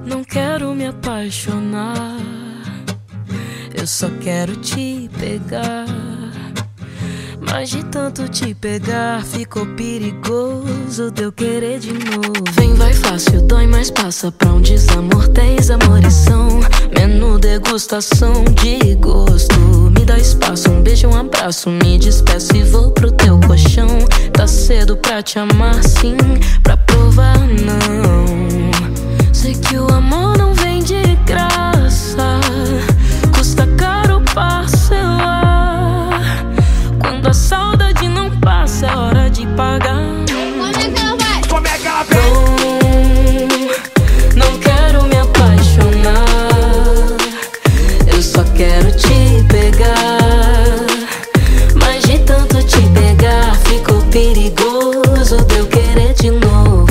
Não quero me apaixonar, eu só quero te pegar. Mas de tanto te pegar, ficou perigoso de eu querer de novo. Vem, vai fácil, dói, mas passa pra um desamor. 10 amorição, menu degustação de gosto. Me dá espaço, um beijo, um abraço. Me despeço e vou pro teu colchão. Tá cedo pra te amar, sim, pra provar não. Sei que o amor não vem de graça, custa caro parcelar. Quando a saudade não passa, é hora de pagar. Como é que ela vem? Não quero me apaixonar, eu só quero te pegar. Mas de tanto te pegar, ficou perigoso de eu querer de novo.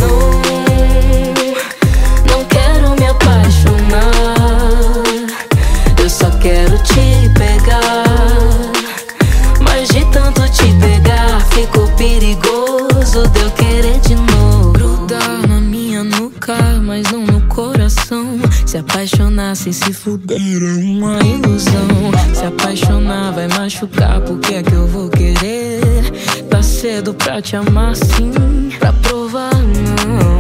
Não quero me apaixonar, eu só quero te pegar. Mas de tanto te pegar, ficou perigoso de eu querer de novo. Grudar na minha nuca, mas não no coração. Se apaixonar sem se fuder é uma ilusão. Se apaixonar vai machucar, porque é que eu vou querer? Tá cedo pra te amar, sim, pra provar não.